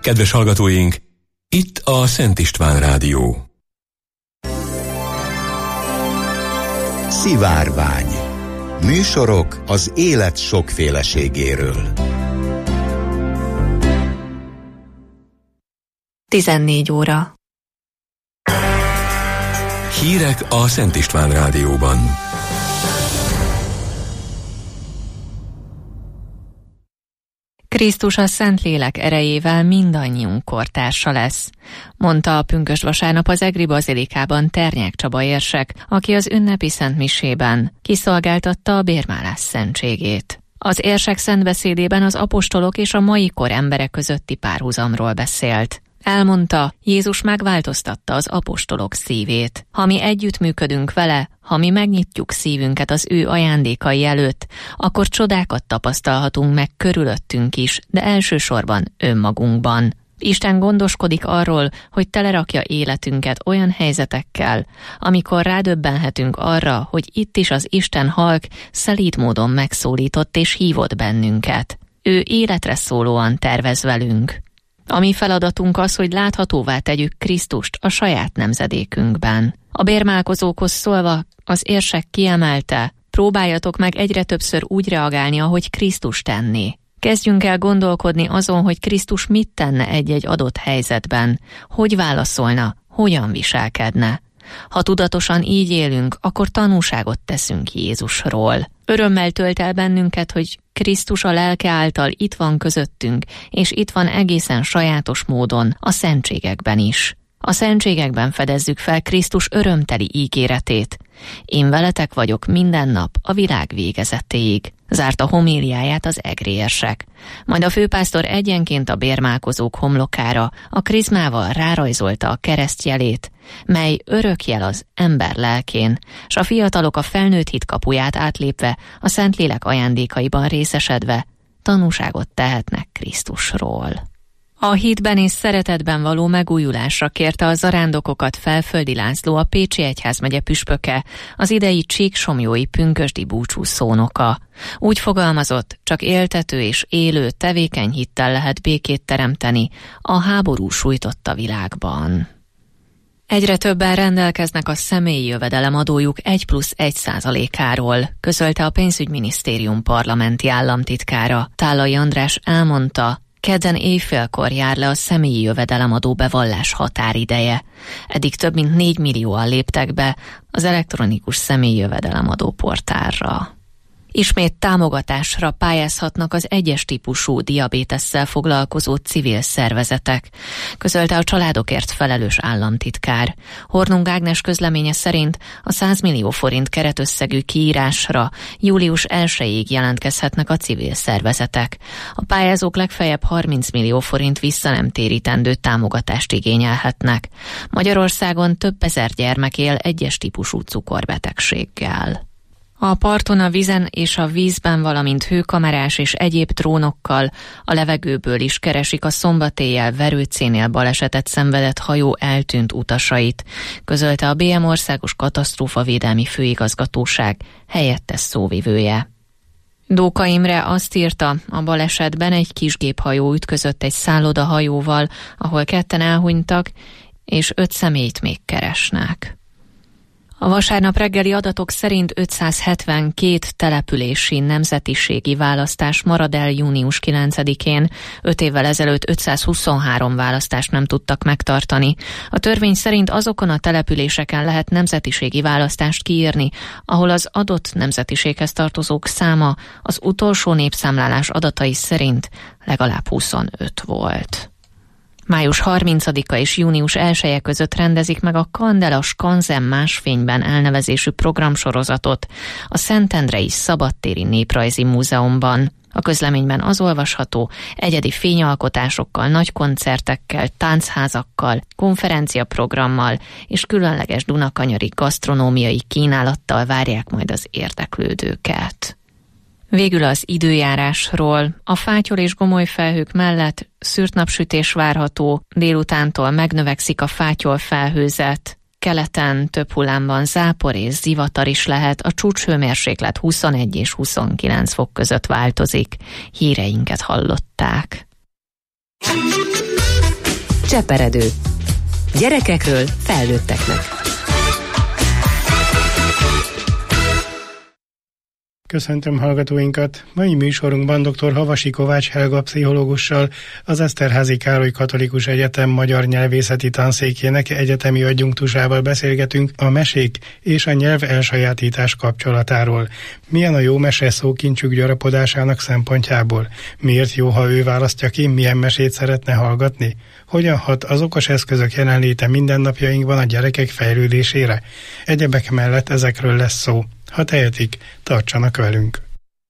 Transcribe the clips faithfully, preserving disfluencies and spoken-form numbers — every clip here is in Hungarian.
Kedves hallgatóink, itt a Szent István Rádió. Szivárvány. Műsorok az élet sokféleségéről. tizennégy óra. Hírek a Szent István Rádióban. Krisztus a Szentlélek erejével mindannyiunk kortársa lesz, mondta a pünkösdvasárnap az Egri Bazilikában Ternyák Csaba érsek, aki az ünnepi szentmisében kiszolgáltatta a bérmálás szentségét. Az érsek szentbeszédében az apostolok és a mai kor emberek közötti párhuzamról beszélt. Elmondta, Jézus megváltoztatta az apostolok szívét. Ha mi együttműködünk vele, ha mi megnyitjuk szívünket az ő ajándékai előtt, akkor csodákat tapasztalhatunk meg körülöttünk is, de elsősorban önmagunkban. Isten gondoskodik arról, hogy telerakja életünket olyan helyzetekkel, amikor rádöbbenhetünk arra, hogy itt is az Isten halk szelíd módon megszólított és hívott bennünket. Ő életre szólóan tervez velünk. A mi feladatunk az, hogy láthatóvá tegyük Krisztust a saját nemzedékünkben. A bérmálkozókhoz szólva az érsek kiemelte, próbáljatok meg egyre többször úgy reagálni, ahogy Krisztus tenné. Kezdjünk el gondolkodni azon, hogy Krisztus mit tenne egy-egy adott helyzetben, hogy válaszolna, hogyan viselkedne. Ha tudatosan így élünk, akkor tanúságot teszünk Jézusról. Örömmel tölt el bennünket, hogy Krisztus a lelke által itt van közöttünk, és itt van egészen sajátos módon a szentségekben is. A szentségekben fedezzük fel Krisztus örömteli ígéretét. Én veletek vagyok minden nap a világ végezetéig, zárta homíliáját az egri érsek. Majd a főpásztor egyenként a bérmálkozók homlokára a krizmával rárajzolta a keresztjelét, mely örökjel az ember lelkén, s a fiatalok a felnőtt hit kapuját átlépve, a Szentlélek ajándékaiban részesedve tanúságot tehetnek Krisztusról. A hitben és szeretetben való megújulásra kérte a zarándokokat Felföldi László, a Pécsi Egyházmegye püspöke, az idei csíksomjói pünkösdi búcsú szónoka. Úgy fogalmazott, csak éltető és élő, tevékeny hittel lehet békét teremteni a háború sújtotta világban. Egyre többen rendelkeznek a személyi jövedelemadójuk egy plusz egy százalékáról, közölte a pénzügyminisztérium parlamenti államtitkára. Tálai András elmondta, kedden éjfélkor jár le a személyi jövedelemadó bevallás határideje. Eddig több mint négy millióan léptek be az elektronikus személyi jövedelemadó portálra. Ismét támogatásra pályázhatnak az egyes típusú diabétesszel foglalkozó civil szervezetek, közölte a családokért felelős államtitkár. Hornung Ágnes közleménye szerint a száz millió forint keretösszegű kiírásra július elsejéig jelentkezhetnek a civil szervezetek. A pályázók legfeljebb harminc millió forint visszanemtérítendő támogatást igényelhetnek. Magyarországon több ezer gyermek él egyes típusú cukorbetegséggel. A parton, a vízen és a vízben, valamint hőkamerás és egyéb drónokkal a levegőből is keresik a szombat éjjel Verőcénél balesetet szenvedett hajó eltűnt utasait, közölte a bé em Országos Katasztrófavédelmi Főigazgatóság helyettes szóvivője. Dóka Imre azt írta, a balesetben egy kisgéphajó ütközött egy szállodahajóval, ahol ketten elhunytak, és öt személyt még keresnek. A vasárnap reggeli adatok szerint ötszázhetvenkét települési nemzetiségi választás marad el június kilencedikén, öt évvel ezelőtt ötszázhuszonhárom választást nem tudtak megtartani. A törvény szerint azokon a településeken lehet nemzetiségi választást kiírni, ahol az adott nemzetiséghez tartozók száma az utolsó népszámlálás adatai szerint legalább huszonöt volt. május harmincadika és június elseje között rendezik meg a Kandela Skanzen Másfényben elnevezésű programsorozatot a Szentendrei Szabadtéri Néprajzi Múzeumban. A közleményben az olvasható, egyedi fényalkotásokkal, nagy koncertekkel, táncházakkal, konferenciaprogrammal és különleges dunakanyari gasztronómiai kínálattal várják majd az érdeklődőket. Végül az időjárásról. A fátyol és gomoly felhők mellett szűrt napsütés várható, délutántól megnövekszik a fátyol felhőzet. Keleten több hullámban zápor és zivatar is lehet, a csúcshőmérséklet huszonegy és huszonkilenc fok között változik. Híreinket hallották. Cseperedő. Gyerekekről felnőtteknek. Köszöntöm hallgatóinkat! Mai műsorunkban dr. Havasi Kovács Helga pszichológussal, az Eszterházy Károly Katolikus Egyetem magyar nyelvészeti tanszékének egyetemi adjunktusával beszélgetünk a mesék és a nyelv elsajátítás kapcsolatáról. Milyen a jó mese szókincsük gyarapodásának szempontjából? Miért jó, ha ő választja ki, milyen mesét szeretne hallgatni? Hogyan hat az okos eszközök jelenléte mindennapjainkban a gyerekek fejlődésére? Egyebek mellett ezekről lesz szó. Ha tehetik, tartsanak velünk!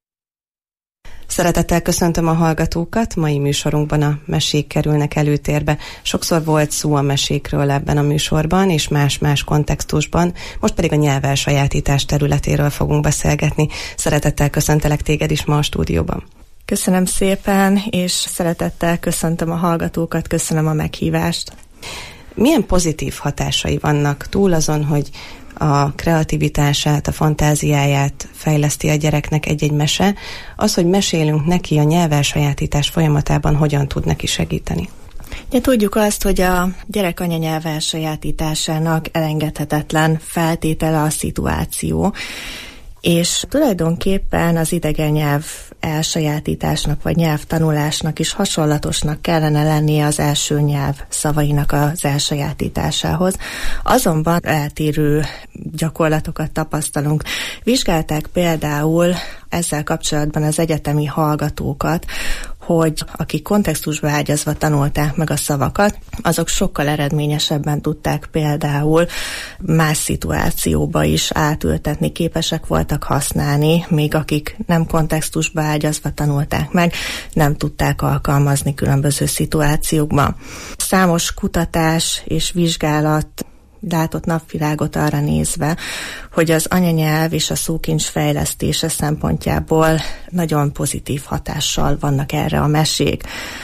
Szeretettel köszöntöm a hallgatókat, mai műsorunkban a mesék kerülnek előtérbe. Sokszor volt szó a mesékről ebben a műsorban, és más-más kontextusban, most pedig a nyelvelsajátítás területéről fogunk beszélgetni. Szeretettel köszöntelek téged is ma a stúdióban. Köszönöm szépen, és szeretettel köszöntöm a hallgatókat, köszönöm a meghívást. Milyen pozitív hatásai vannak túl azon, hogy a kreativitását, a fantáziáját fejleszti a gyereknek egy-egy mese, az, hogy mesélünk neki a nyelvelsajátítás folyamatában, hogyan tud neki segíteni? Ja, tudjuk azt, hogy a gyerek anyanyelv elsajátításának elengedhetetlen feltétele a szituáció, és tulajdonképpen az idegen nyelv elsajátításnak vagy nyelvtanulásnak is hasonlatosnak kellene lennie az első nyelv szavainak az elsajátításához. Azonban eltérő gyakorlatokat tapasztalunk. Vizsgálták például ezzel kapcsolatban az egyetemi hallgatókat, hogy akik kontextusba ágyazva tanulták meg a szavakat, azok sokkal eredményesebben tudták például más szituációba is átültetni, képesek voltak használni, még akik nem kontextusba ágyazva tanulták meg, nem tudták alkalmazni különböző szituációkban. Számos kutatás és vizsgálat látott napvilágot arra nézve, hogy az anyanyelv és a szókincs fejlesztése szempontjából nagyon pozitív hatással vannak erre a mesék.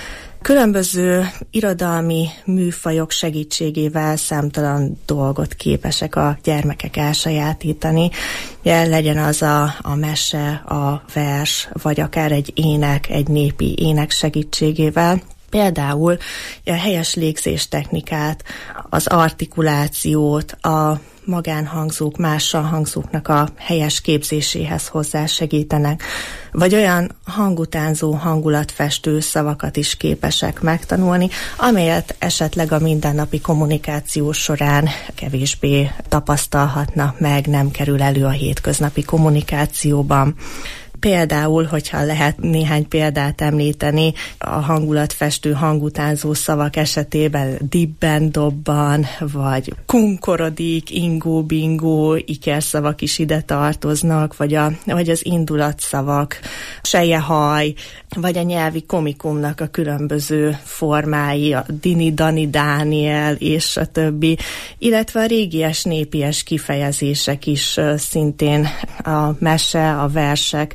Különböző irodalmi műfajok segítségével számtalan dolgot képesek a gyermekek elsajátítani. Jel legyen az a, a mese, a vers, vagy akár egy ének, egy népi ének segítségével. Például a helyes légzés technikát, az artikulációt, a magánhangzók, mással hangzóknak a helyes képzéséhez hozzásegítenek, vagy olyan hangutánzó, hangulatfestő szavakat is képesek megtanulni, amelyet esetleg a mindennapi kommunikáció során kevésbé tapasztalhatnak meg, nem kerül elő a hétköznapi kommunikációban. Például, hogyha lehet néhány példát említeni, a hangulatfestő, hangutánzó szavak esetében dibben, dobban, vagy kunkorodik, ingó, bingó, ikerszavak is ide tartoznak, vagy, a, vagy az indulatszavak, sejehaj, vagy a nyelvi komikumnak a különböző formái, a Dini, Dani, Dániel, és a többi, illetve a régies, népies kifejezések is szintén a mese, a versek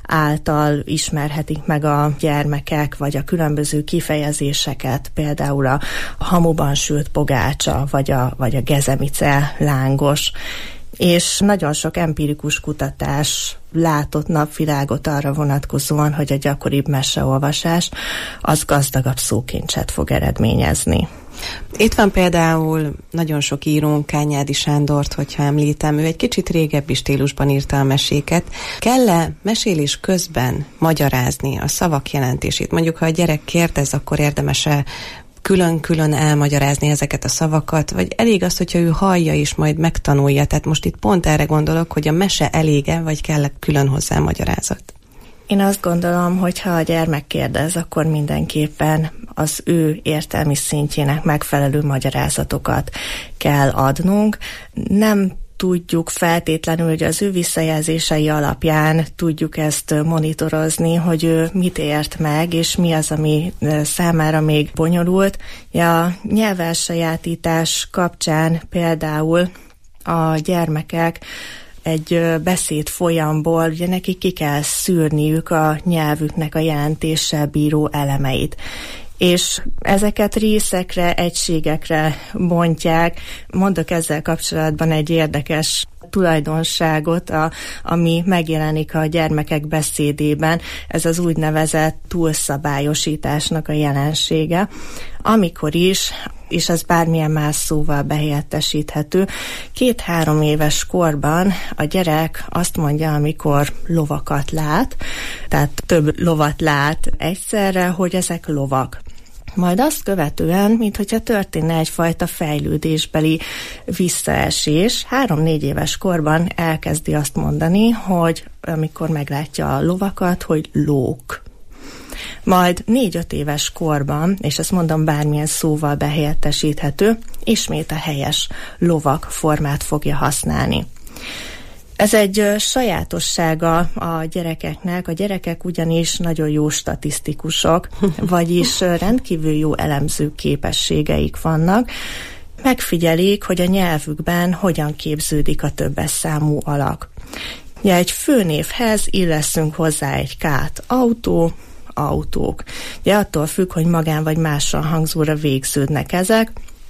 által ismerhetik meg a gyermekek, vagy a különböző kifejezéseket, például a hamuban sült pogácsa, vagy a, vagy a gezemice lángos. És nagyon sok empirikus kutatás látott napvilágot arra vonatkozóan, hogy a gyakoribb meseolvasás az gazdagabb szókincset fog eredményezni. Itt van például nagyon sok írónk, Kányádi Sándort, hogyha említem, ő egy kicsit régebbi stílusban írta a meséket. Kell-e mesélés közben magyarázni a szavak jelentését? Mondjuk, ha a gyerek kérdez, akkor érdemes-e külön-külön elmagyarázni ezeket a szavakat, vagy elég az, hogyha ő hallja és majd megtanulja? Tehát most itt pont erre gondolok, hogy a mese elége, vagy kell külön hozzá magyarázat? Én azt gondolom, hogy ha a gyermek kérdez, akkor mindenképpen az ő értelmi szintjének megfelelő magyarázatokat kell adnunk. Nem tudjuk feltétlenül, hogy az ő visszajelzései alapján tudjuk ezt monitorozni, hogy ő mit ért meg, és mi az, ami számára még bonyolult. A nyelvelsajátítás kapcsán például a gyermekek egy beszéd folyamból, ugye nekik ki kell szűrniük a nyelvüknek a jelentéssel bíró elemeit. És ezeket részekre, egységekre bontják. Mondok ezzel kapcsolatban egy érdekes tulajdonságot, a, ami megjelenik a gyermekek beszédében, ez az úgynevezett túlszabályosításnak a jelensége. amikor is, és ez bármilyen más szóval behelyettesíthető, két-három éves korban a gyerek azt mondja, amikor lovakat lát, tehát több lovat lát egyszerre, hogy ezek lovak. Majd azt követően, minthogyha történne egyfajta fejlődésbeli visszaesés, három-négy éves korban elkezdi azt mondani, hogy amikor meglátja a lovakat, hogy lók. Majd négy-öt éves korban, és ezt mondom bármilyen szóval behelyettesíthető, ismét a helyes lovak formát fogja használni. Ez egy sajátossága a gyerekeknek, a gyerekek ugyanis nagyon jó statisztikusok, vagyis rendkívül jó elemző képességeik vannak, megfigyelik, hogy a nyelvükben hogyan képződik a többes számú alak. Ja, egy főnévhez illeszünk hozzá egy kát, autó, autók. Ugye attól függ, hogy magán vagy mással hangzóra végződnek ezek,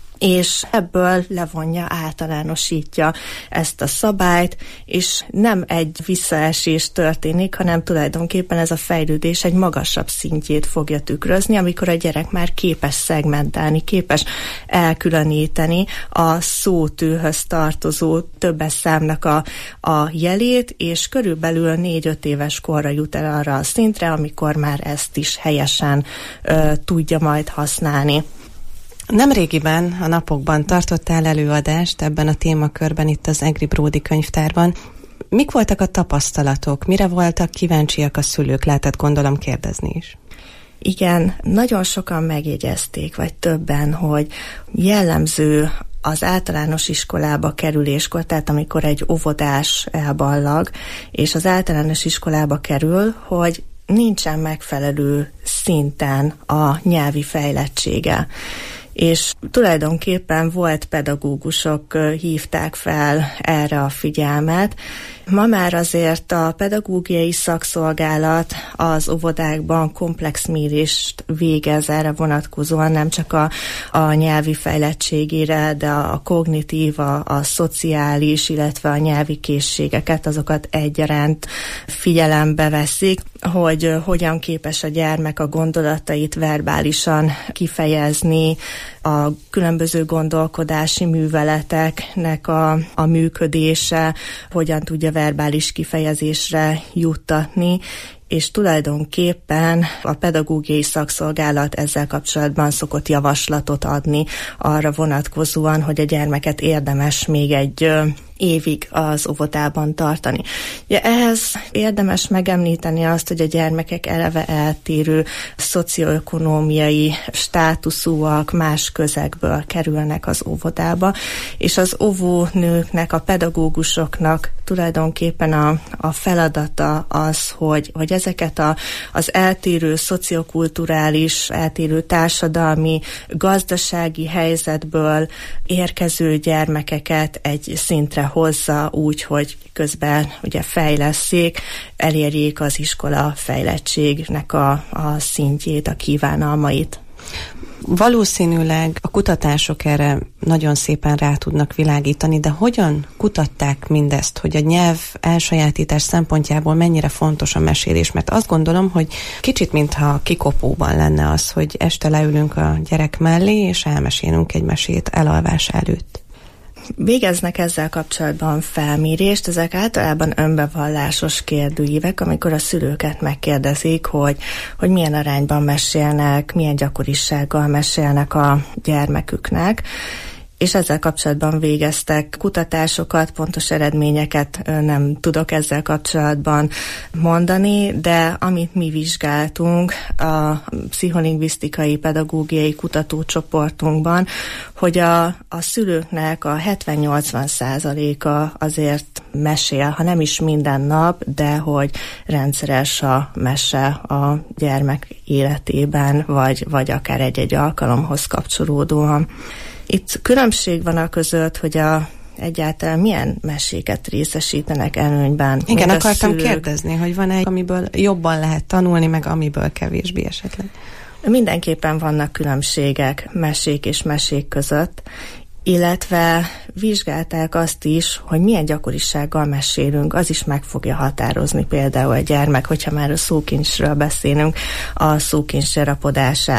és ebből levonja, általánosítja ezt a szabályt, és nem egy visszaesés történik, hanem tulajdonképpen ez a fejlődés egy magasabb szintjét fogja tükrözni, amikor a gyerek már képes szegmentálni, képes elkülöníteni a szótőhöz tartozó többes számnak a, a jelét, és körülbelül négy-öt éves korra jut el arra a szintre, amikor már ezt is helyesen ö, tudja majd használni. Nemrégiben a napokban tartottál előadást ebben a témakörben itt az Egri Bródi könyvtárban. Mik voltak a tapasztalatok? Mire voltak kíváncsiak a szülők? Lehetett gondolom kérdezni is. Igen, nagyon sokan megjegyezték, vagy többen, hogy jellemző az általános iskolába kerüléskor, tehát amikor egy óvodás elballag, és az általános iskolába kerül, hogy nincsen megfelelő szinten a nyelvi fejlettsége. És tulajdonképpen volt pedagógusok hívták fel erre a figyelmet. Ma már azért a pedagógiai szakszolgálat az óvodákban komplex mérést végez erre vonatkozóan, nem csak a, a nyelvi fejlettségére, de a, a kognitív, a, a szociális, illetve a nyelvi készségeket, azokat egyaránt figyelembe veszik, hogy hogyan képes a gyermek a gondolatait verbálisan kifejezni, a különböző gondolkodási műveleteknek a, a működése, hogyan tudja verbális kifejezésre juttatni, és tulajdonképpen a pedagógiai szakszolgálat ezzel kapcsolatban szokott javaslatot adni arra vonatkozóan, hogy a gyermeket érdemes még egy évig az óvodában tartani. Ja, ehhez érdemes megemlíteni azt, hogy a gyermekek eleve eltérő szocioökonómiai státuszúak, más közegből kerülnek az óvodába, és az óvónőknek, a pedagógusoknak tulajdonképpen a, a feladata az, hogy, hogy ezeket a, az eltérő szociokulturális, eltérő társadalmi, gazdasági helyzetből érkező gyermekeket egy szintre hozza úgy, hogy közben ugye fejlesszék, elérjék az iskola fejlettségnek a, a szintjét, a kívánalmait. Valószínűleg a kutatások erre nagyon szépen rá tudnak világítani, de hogyan kutatták mindezt, hogy a nyelv elsajátítás szempontjából mennyire fontos a mesélés? Mert azt gondolom, hogy kicsit mintha kikopóban lenne az, hogy este leülünk a gyerek mellé, és elmesélünk egy mesét elalvás előtt. Végeznek ezzel kapcsolatban felmérést, ezek általában önbevallásos kérdőívek, amikor a szülőket megkérdezik, hogy, hogy milyen arányban mesélnek, milyen gyakorisággal mesélnek a gyermeküknek, és ezzel kapcsolatban végeztek kutatásokat, pontos eredményeket nem tudok ezzel kapcsolatban mondani, de amit mi vizsgáltunk a pszicholingvisztikai pedagógiai kutatócsoportunkban, hogy a, a szülőknek a hetven-nyolcvan százaléka azért mesél, ha nem is minden nap, de hogy rendszeres a mese a gyermek életében, vagy, vagy akár egy-egy alkalomhoz kapcsolódóan. Itt különbség van a között, hogy a, egyáltalán milyen meséket részesítenek előnyben. Igen, akartam szülők. kérdezni, hogy van egy, amiből jobban lehet tanulni, meg amiből kevésbé esetleg. Mindenképpen vannak különbségek mesék és mesék között, illetve vizsgálták azt is, hogy milyen gyakorisággal mesélünk, az is meg fogja határozni például a gyermek, hogyha már a szókincsről beszélünk, a szókincs gyarapodását.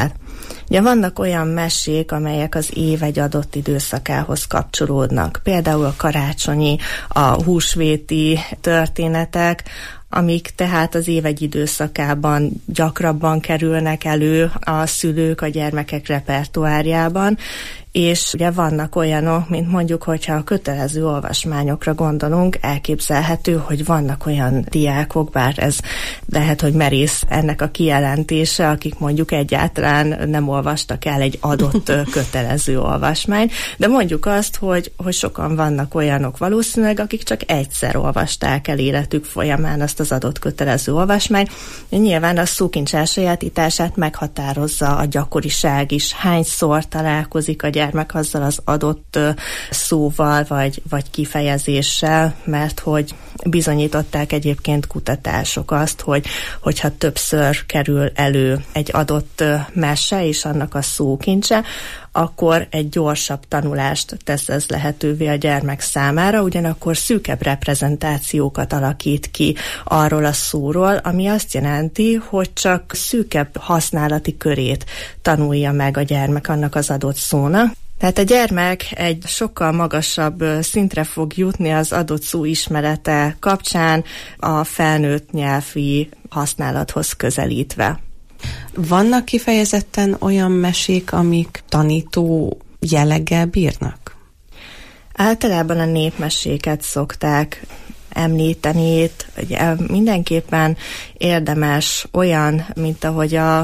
Ugye vannak olyan mesék, amelyek az év egy adott időszakához kapcsolódnak. Például a karácsonyi, a húsvéti történetek, amik tehát az év egy időszakában gyakrabban kerülnek elő a szülők a gyermekek repertoárjában, és ugye vannak olyanok, mint mondjuk, hogyha a kötelező olvasmányokra gondolunk, elképzelhető, hogy vannak olyan diákok, bár ez lehet, hogy merész ennek a kijelentése, akik mondjuk egyáltalán nem olvastak el egy adott kötelező olvasmányt, de mondjuk azt, hogy, hogy sokan vannak olyanok valószínűleg, akik csak egyszer olvasták el életük folyamán azt az adott kötelező olvasmányt. Nyilván a szókincs elsajátítását meghatározza a gyakoriság is, hányszor találkozik a gyermek gyermek azzal az adott szóval vagy, vagy kifejezéssel, mert hogy bizonyították egyébként kutatások azt, hogy hogyha többször kerül elő egy adott mese és annak a szókincse, akkor egy gyorsabb tanulást tesz ez lehetővé a gyermek számára, ugyanakkor szűkebb reprezentációkat alakít ki arról a szóról, ami azt jelenti, hogy csak szűkebb használati körét tanulja meg a gyermek annak az adott szónak. Tehát a gyermek egy sokkal magasabb szintre fog jutni az adott szó ismerete kapcsán a felnőtt nyelvi használathoz közelítve. Vannak kifejezetten olyan mesék, amik tanító jelleggel bírnak? Általában a népmeséket szokták említeni, ugye mindenképpen érdemes olyan, mint ahogy a,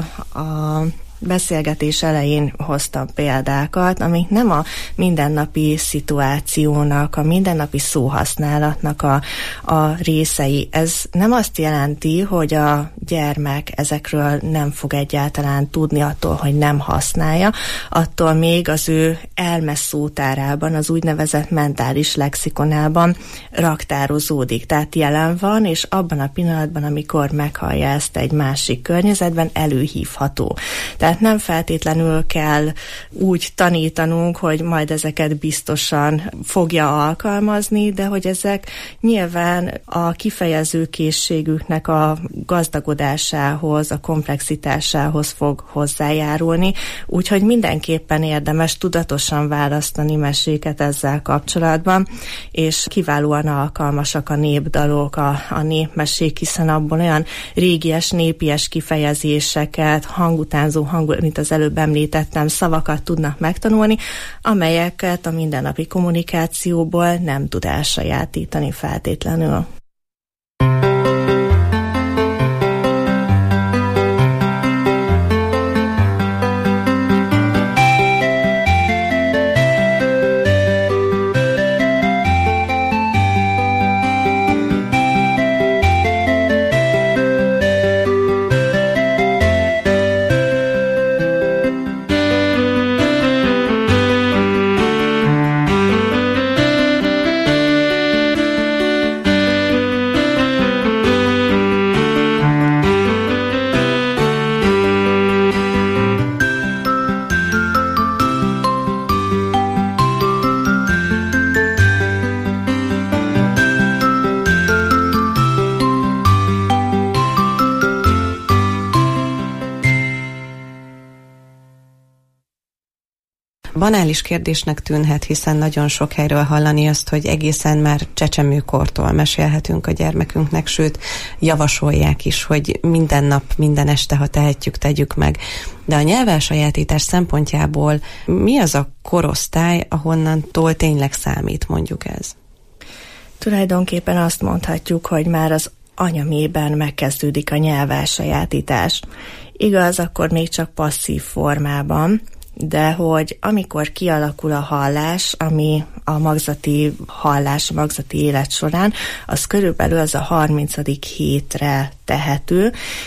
a beszélgetés elején hoztam példákat, amik nem a mindennapi szituációnak, a mindennapi szóhasználatnak a, a részei. Ez nem azt jelenti, hogy a gyermek ezekről nem fog egyáltalán tudni attól, hogy nem használja, attól még az ő elmeszótárában, az úgynevezett mentális lexikonában raktározódik. Tehát jelen van, és abban a pillanatban, amikor meghallja ezt egy másik környezetben, előhívható. Tehát nem feltétlenül kell úgy tanítanunk, hogy majd ezeket biztosan fogja alkalmazni, de hogy ezek nyilván a kifejező készségüknek a gazdagodásához, a komplexitásához fog hozzájárulni, úgyhogy mindenképpen érdemes tudatosan választani meséket ezzel kapcsolatban, és kiválóan alkalmasak a népdalok, a, a népmesék, hiszen abból olyan régies, népies kifejezéseket, hangutánzó hang mint az előbb említettem, szavakat tudnak megtanulni, amelyeket a mindennapi kommunikációból nem tud elsajátítani feltétlenül. Banális kérdésnek tűnhet, hiszen nagyon sok helyről hallani azt, hogy egészen már csecsemőkortól mesélhetünk a gyermekünknek, sőt, javasolják is, hogy minden nap, minden este, ha tehetjük, tegyük meg. De a nyelvelsajátítás szempontjából mi az a korosztály, ahonnantól tényleg számít, mondjuk ez? Tulajdonképpen azt mondhatjuk, hogy már az anyamében megkezdődik a nyelvelsajátítás. Igaz, akkor még csak passzív formában, de hogy amikor kialakul a hallás, ami a magzati hallás, a magzati élet során, az körülbelül az a harmincadik hétre tehető,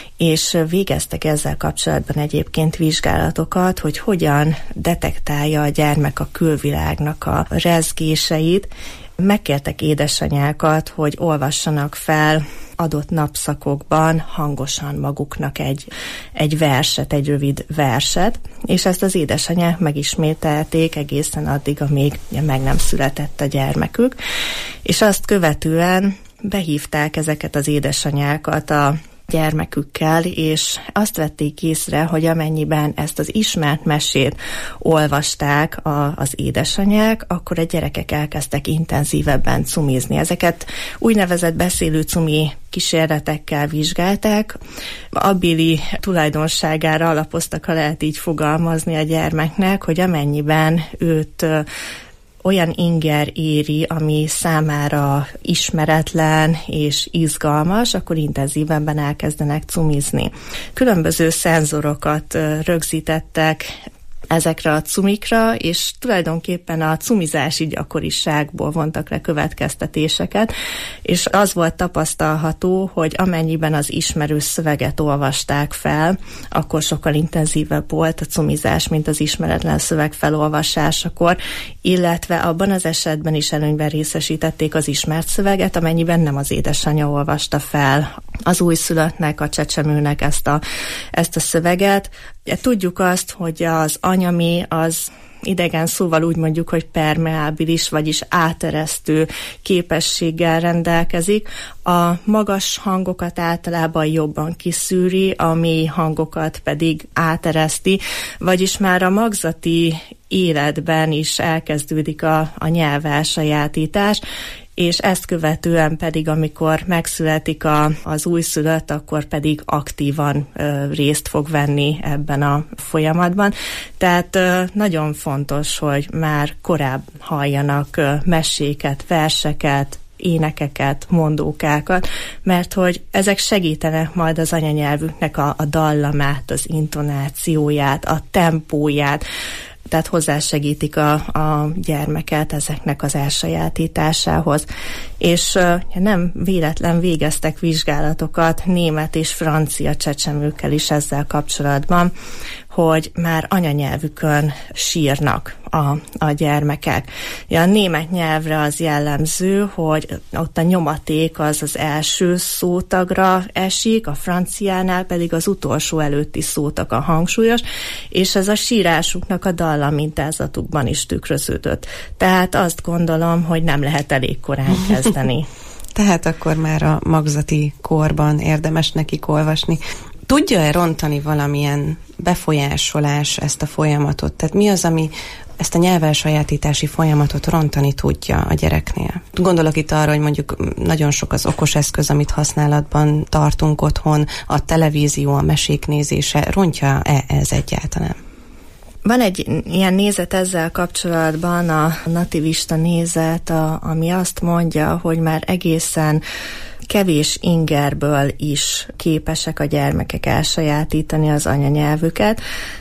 és végeztek ezzel kapcsolatban egyébként vizsgálatokat, hogy hogyan detektálja a gyermek a külvilágnak a rezgéseit. Megkértek édesanyákat, hogy olvassanak fel adott napszakokban hangosan maguknak egy, egy verset, egy rövid verset, és ezt az édesanyák megismételték egészen addig, amíg meg nem született a gyermekük, és azt követően behívták ezeket az édesanyákat a gyermekükkel, és azt vették észre, hogy amennyiben ezt az ismert mesét olvasták a, az édesanyák, akkor a gyerekek elkezdtek intenzívebben cumizni. Ezeket úgynevezett beszélő cumi kísérletekkel vizsgálták. Abbéli tulajdonságára alapoztak, ha lehet így fogalmazni a gyermeknek, hogy amennyiben őt olyan inger éri, ami számára ismeretlen és izgalmas, akkor intenzívebben elkezdenek cumizni. Különböző szenzorokat rögzítettek ezekre a cumikra, és tulajdonképpen a cumizási gyakoriságból vontak le következtetéseket, és az volt tapasztalható, hogy amennyiben az ismerős szöveget olvasták fel, akkor sokkal intenzívebb volt a cumizás, mint az ismeretlen szöveg felolvasásakor, illetve abban az esetben is előnyben részesítették az ismert szöveget, amennyiben nem az édesanyja olvasta fel az újszülöttnek, a csecsemőnek ezt a, ezt a szöveget. Tudjuk azt, hogy az anyami az idegen szóval úgy mondjuk, hogy permeábilis, vagyis áteresztő képességgel rendelkezik. A magas hangokat általában jobban kiszűri, a mély hangokat pedig átereszti, vagyis már a magzati életben is elkezdődik a, a nyelv elsajátítás, és ezt követően pedig, amikor megszületik a, az újszülött, akkor pedig aktívan ö, részt fog venni ebben a folyamatban. Tehát ö, nagyon fontos, hogy már korábban halljanak ö, meséket, verseket, énekeket, mondókákat, mert hogy ezek segítenek majd az anyanyelvüknek a, a dallamát, az intonációját, a tempóját, tehát hozzásegítik a, a gyermeket ezeknek az elsajátításához. És uh, nem véletlen végeztek vizsgálatokat német és francia csecsemőkkel is ezzel kapcsolatban, hogy már anyanyelvükön sírnak a, a gyermekek. Ja, a német nyelvre az jellemző, hogy ott a nyomaték az az első szótagra esik, a franciánál pedig az utolsó előtti szótag a hangsúlyos, és ez a sírásuknak a dallamintázatukban is tükröződött. Tehát azt gondolom, hogy nem lehet elég korán kezdeni. Tehát akkor már a magzati korban érdemes nekik olvasni. Tudja-e rontani valamilyen befolyásolás ezt a folyamatot? Tehát mi az, ami ezt a nyelvelsajátítási folyamatot rontani tudja a gyereknél? Gondolok itt arra, hogy mondjuk nagyon sok az okos eszköz, amit használatban tartunk otthon, a televízió, a mesék nézése. Rontja-e ez egyáltalán? Van egy ilyen nézet ezzel kapcsolatban, a nativista nézet, a, ami azt mondja, hogy már egészen kevés ingerből is képesek a gyermekek elsajátítani az anyanyelvüket,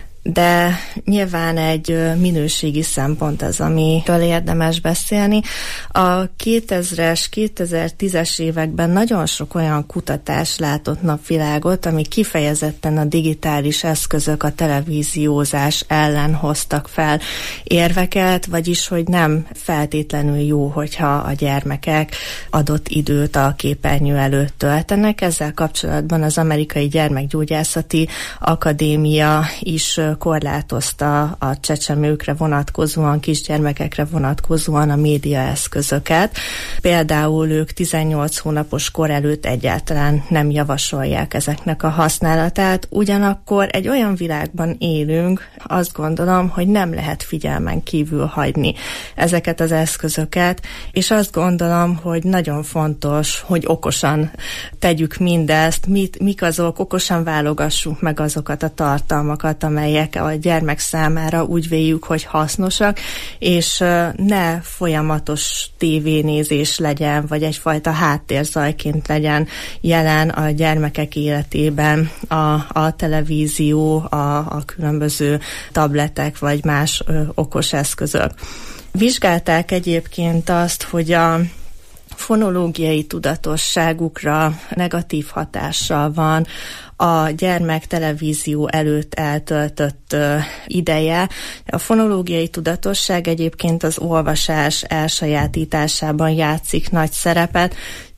de nyilván egy minőségi szempont az, amiről érdemes beszélni. A kétezres, kétezer-tízes években nagyon sok olyan kutatás látott napvilágot, ami kifejezetten a digitális eszközök, a televíziózás ellen hoztak fel érveket, vagyis, hogy nem feltétlenül jó, hogyha a gyermekek adott időt a képernyő előtt töltenek. Ezzel kapcsolatban az Amerikai Gyermekgyógyászati Akadémia is korlátozta a csecsemőkre vonatkozóan, kisgyermekekre vonatkozóan a médiaeszközöket. Például ők tizennyolc hónapos kor előtt egyáltalán nem javasolják ezeknek a használatát. Ugyanakkor egy olyan világban élünk, azt gondolom, hogy nem lehet figyelmen kívül hagyni ezeket az eszközöket, és azt gondolom, hogy nagyon fontos, hogy okosan tegyük mindezt, mit, mik azok, okosan válogassuk meg azokat a tartalmakat, amelyek a gyermek számára úgy véljük, hogy hasznosak, és ne folyamatos tévénézés legyen, vagy egyfajta háttérzajként legyen jelen a gyermekek életében a, a televízió, a, a különböző tabletek, vagy más ö, okos eszközök. Vizsgálták egyébként azt, hogy a fonológiai tudatosságukra negatív hatással van a gyermek televízió előtt eltöltött uh, ideje. A fonológiai tudatosság egyébként az olvasás elsajátításában játszik nagy szerepet.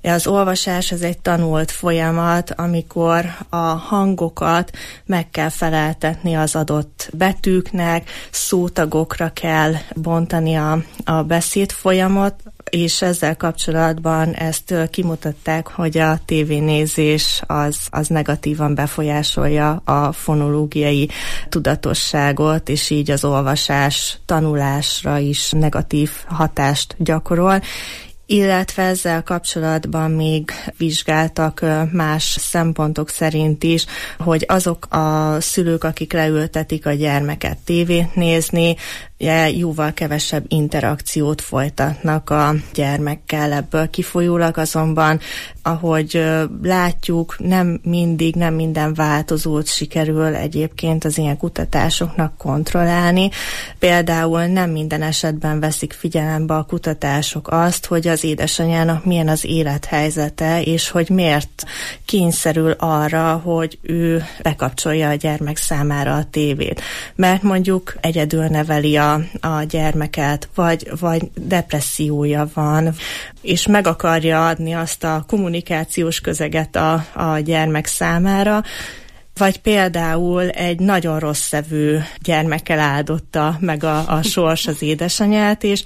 Az olvasás ez egy tanult folyamat, amikor a hangokat meg kell feleltetni az adott betűknek, szótagokra kell bontani a, a beszédfolyamat, és ezzel kapcsolatban ezt kimutatták, hogy a tévénézés az, az negatívan befolyásolja a fonológiai tudatosságot, és így az olvasás tanulásra is negatív hatást gyakorol. Illetve ezzel kapcsolatban még vizsgáltak más szempontok szerint is, hogy azok a szülők, akik leültetik a gyermeket tévét nézni, jóval kevesebb interakciót folytatnak a gyermekkel, ebből kifolyólag azonban, ahogy látjuk, nem mindig, nem minden változót sikerül egyébként az ilyen kutatásoknak kontrollálni. Például nem minden esetben veszik figyelembe a kutatások azt, hogy az édesanyának milyen az élethelyzete, és hogy miért kényszerül arra, hogy ő bekapcsolja a gyermek számára a tévét. Mert mondjuk egyedül neveli a a gyermeket, vagy, vagy depressziója van, és meg akarja adni azt a kommunikációs közeget a, a gyermek számára, vagy például egy nagyon rossz szevű gyermekkel áldotta meg a, a sors az édesanyát, és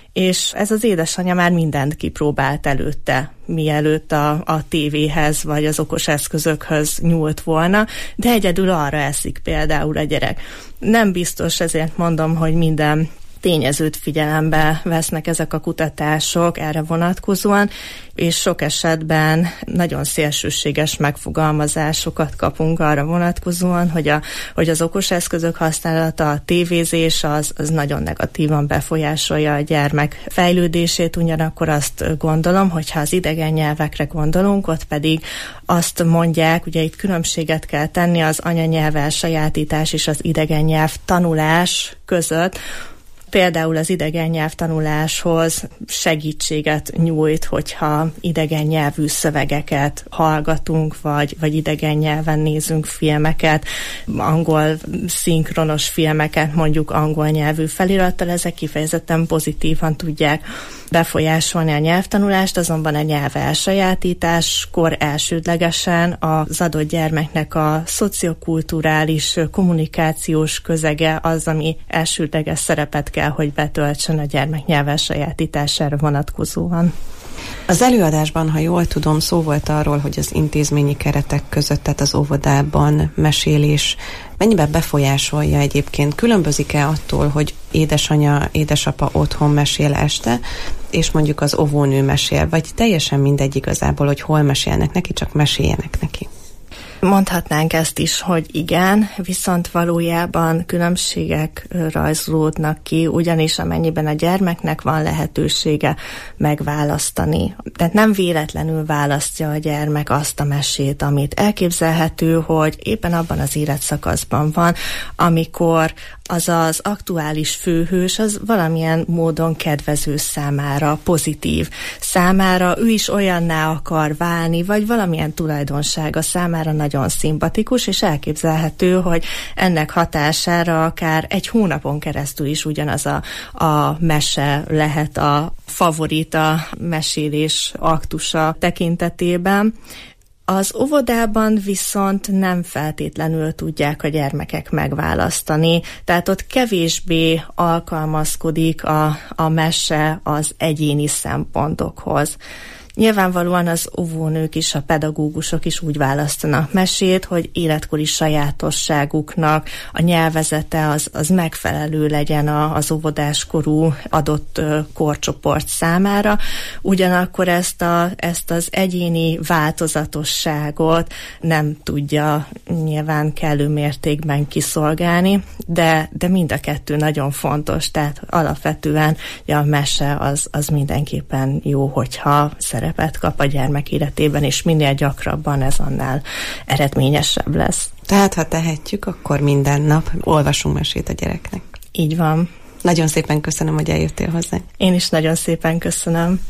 és ez az édesanyja már mindent kipróbált előtte, mielőtt a, a tévéhez vagy az okos eszközökhöz nyúlt volna, de egyedül arra eszik például a gyerek. Nem biztos, ezért mondom, hogy minden tényezőt figyelembe vesznek ezek a kutatások erre vonatkozóan, és sok esetben nagyon szélsőséges megfogalmazásokat kapunk arra vonatkozóan, hogy, a, hogy az okos eszközök használata, a tévézés az, az nagyon negatívan befolyásolja a gyermek fejlődését, ugyanakkor azt gondolom, hogyha az idegen nyelvekre gondolunk, ott pedig azt mondják, ugye itt különbséget kell tenni az anyanyelv elsajátítás és az idegen nyelv tanulás között. Például az idegen nyelvtanuláshoz segítséget nyújt, hogyha idegen nyelvű szövegeket hallgatunk, vagy, vagy idegen nyelven nézünk filmeket, angol szinkronos filmeket, mondjuk angol nyelvű felirattal, ezek kifejezetten pozitívan tudják befolyásolni a nyelvtanulást, azonban a nyelv elsajátításkor elsődlegesen az adott gyermeknek a szociokulturális kommunikációs közege az, ami elsődleges szerepet kell, hogy betöltsön a gyermek nyelv elsajátítására vonatkozóan. Az előadásban, ha jól tudom, szó volt arról, hogy az intézményi keretek között, tehát az óvodában mesélés mennyiben befolyásolja egyébként? Különbözik-e attól, hogy édesanya, édesapa otthon mesél este, és mondjuk az óvónő mesél, vagy teljesen mindegy igazából, hogy hol mesélnek neki, csak meséljenek neki? Mondhatnánk ezt is, hogy igen, viszont valójában különbségek rajzolódnak ki, ugyanis amennyiben a gyermeknek van lehetősége megválasztani. Tehát nem véletlenül választja a gyermek azt a mesét, amit elképzelhető, hogy éppen abban az életszakaszban van, amikor az az aktuális főhős, az valamilyen módon kedvező számára, pozitív számára, ő is olyanná akar válni, vagy valamilyen tulajdonsága számára nagyon szimpatikus, és elképzelhető, hogy ennek hatására akár egy hónapon keresztül is ugyanaz a, a mese lehet a favorita mesélés aktusa tekintetében. Az óvodában viszont nem feltétlenül tudják a gyermekek megválasztani, tehát ott kevésbé alkalmazkodik a, a mese az egyéni szempontokhoz. Nyilvánvalóan az óvónők is, a pedagógusok is úgy választanak mesét, hogy életkori sajátosságuknak a nyelvezete az, az megfelelő legyen a, az óvodáskorú adott korcsoport számára. Ugyanakkor ezt, a, ezt az egyéni változatosságot nem tudja nyilván kellő mértékben kiszolgálni, de, de mind a kettő nagyon fontos, tehát alapvetően a mese az, az mindenképpen jó, hogyha szerepet kap a gyermek életében, és minél gyakrabban ez annál eredményesebb lesz. Tehát, ha tehetjük, akkor minden nap olvasunk mesét a gyereknek. Így van. Nagyon szépen köszönöm, hogy eljöttél hozzá. Én is nagyon szépen köszönöm.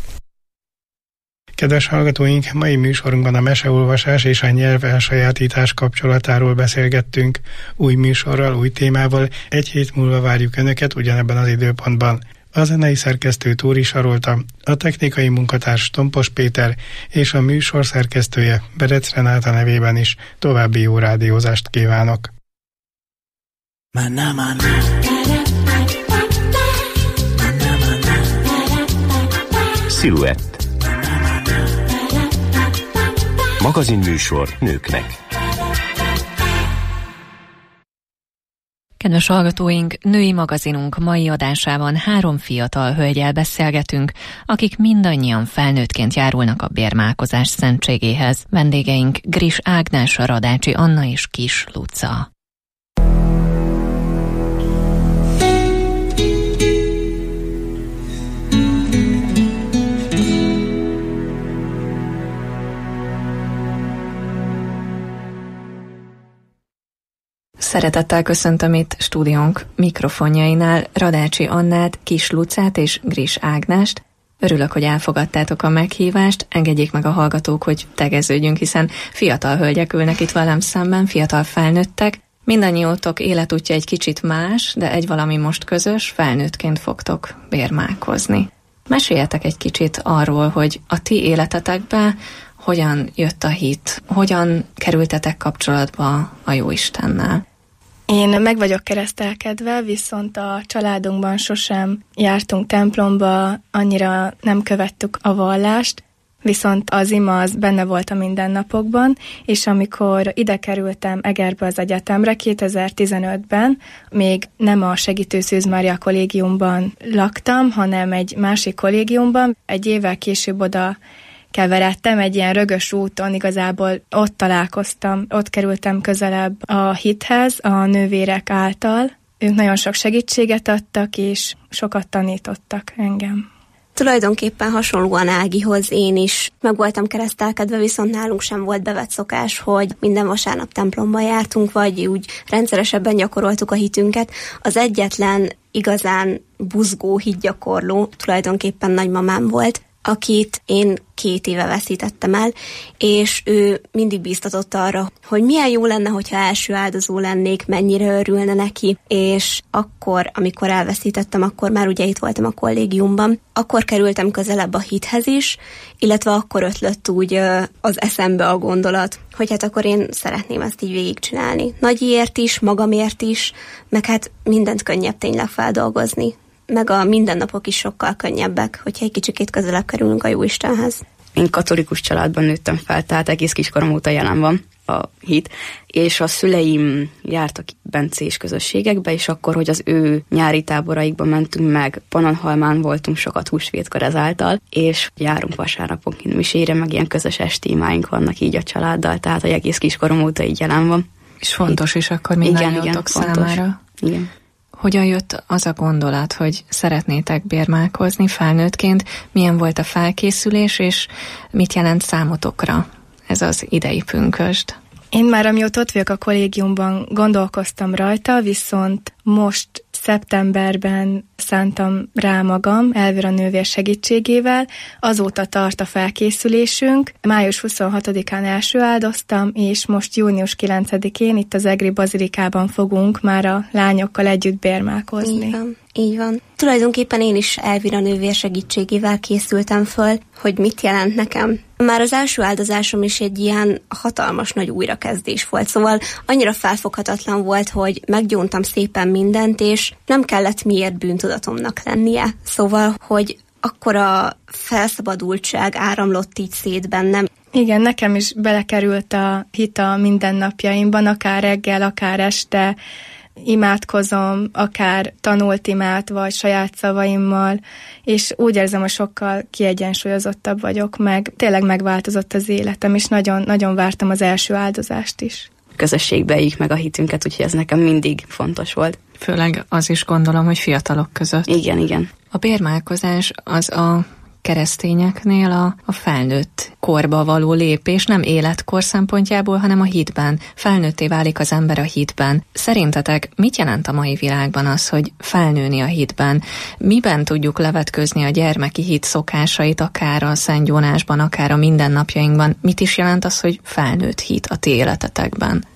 Kedves hallgatóink, mai műsorunkban a meseolvasás és a nyelv elsajátítás kapcsolatáról beszélgettünk. Új műsorral, új témával egy hét múlva várjuk Önöket ugyanebben az időpontban. A zenei szerkesztő Túri Sarolta, a technikai munkatárs Tompos Péter és a műsor szerkesztője Berec Renáta nevében is további jó rádiózást kívánok. Maná, maná. Sziluett. Magazinműsor nőknek. Kedves hallgatóink, női magazinunk mai adásában három fiatal hölggyel beszélgetünk, akik mindannyian felnőttként járulnak a bérmálkozás szentségéhez. Vendégeink Gris Ágnes, Radácsi Anna és Kis Luca. Szeretettel köszöntöm itt stúdiónk mikrofonjainál Radácsi Annát, Kis Lucát és Gris Ágnest. Örülök, hogy elfogadtátok a meghívást, engedjék meg a hallgatók, hogy tegeződjünk, hiszen fiatal hölgyek ülnek itt velem szemben, fiatal felnőttek. Mindannyiótok életútja egy kicsit más, de egy valami most közös, felnőttként fogtok bérmálkozni. Meséljetek egy kicsit arról, hogy a ti életetekbe hogyan jött a hit, hogyan kerültetek kapcsolatba a Jóistennel. Én meg vagyok keresztelkedve, viszont a családunkban sosem jártunk templomba, annyira nem követtük a vallást, viszont az ima az benne volt a mindennapokban, és amikor ide kerültem Egerbe az egyetemre kétezer-tizenötben, még nem a Segítő Szűz Mária kollégiumban laktam, hanem egy másik kollégiumban, egy évvel később oda keveredtem egy ilyen rögös úton, igazából ott találkoztam, ott kerültem közelebb a hithez, a nővérek által. Ők nagyon sok segítséget adtak, és sokat tanítottak engem. Tulajdonképpen hasonlóan Ágihoz én is meg voltam keresztelkedve, viszont nálunk sem volt bevett szokás, hogy minden vasárnap templomba jártunk, vagy úgy rendszeresebben gyakoroltuk a hitünket. Az egyetlen igazán buzgó hitgyakorló tulajdonképpen nagymamám volt, akit én két éve veszítettem el, és ő mindig bíztatott arra, hogy milyen jó lenne, hogyha első áldozó lennék, mennyire örülne neki, és akkor, amikor elveszítettem, akkor már ugye itt voltam a kollégiumban, akkor kerültem közelebb a hithez is, illetve akkor ötlött úgy az eszembe a gondolat, hogy hát akkor én szeretném ezt így végigcsinálni. Nagyiért is, magamért is, meg hát mindent könnyebb tényleg feldolgozni. Meg a mindennapok is sokkal könnyebbek, hogyha egy kicsikét közelebb kerülünk a Jóistenhez. Én katolikus családban nőttem fel, tehát egész kiskorom óta jelen van a hit, és a szüleim jártak bencés közösségekbe, és akkor, hogy az ő nyári táboraikba mentünk meg, Pannonhalmán voltunk sokat húsvétkor ezáltal, és járunk vasárnaponként misére, meg ilyen közös estémáink vannak így a családdal, tehát hogy egész kiskorom óta így jelen van. És fontos is akkor mindannyiótok számára. Igen. Hogyan jött az a gondolat, hogy szeretnétek bérmálkozni felnőttként? Milyen volt a felkészülés, és mit jelent számotokra ez az idei pünkösd? Én már amióta ott vagyok a kollégiumban, gondolkoztam rajta, viszont most szeptemberben szántam rá magam Elvira nővér segítségével, azóta tart a felkészülésünk. május huszonhatodikán első áldoztam, és most június kilencedikén itt az Egri Bazilikában fogunk már a lányokkal együtt bérmálkozni. Így van, így van. Tulajdonképpen én is Elvira nővér segítségével készültem föl, hogy mit jelent nekem. Már az első áldozásom is egy ilyen hatalmas nagy újrakezdés volt, szóval annyira felfoghatatlan volt, hogy meggyóntam szépen mindent, és nem kellett miért bűntudatomnak lennie. Szóval, hogy akkora felszabadultság áramlott így szét bennem. Igen, nekem is belekerült a hit a mindennapjaimban, akár reggel, akár este, imádkozom, akár tanult imát, vagy saját szavaimmal, és úgy érzem, hogy sokkal kiegyensúlyozottabb vagyok, meg tényleg megváltozott az életem, és nagyon, nagyon vártam az első áldozást is. Közösségbe éljük meg a hitünket, úgyhogy ez nekem mindig fontos volt. Főleg az is gondolom, hogy fiatalok között. Igen, igen. A bérmálkozás az a keresztényeknél a, a felnőtt korba való lépés, nem életkor szempontjából, hanem a hitben. Felnőtté válik az ember a hitben. Szerintetek mit jelent a mai világban az, hogy felnőni a hitben? Miben tudjuk levetközni a gyermeki hit szokásait, akár a szentgyónásban, akár a mindennapjainkban? Mit is jelent az, hogy felnőtt hit a ti életetekben?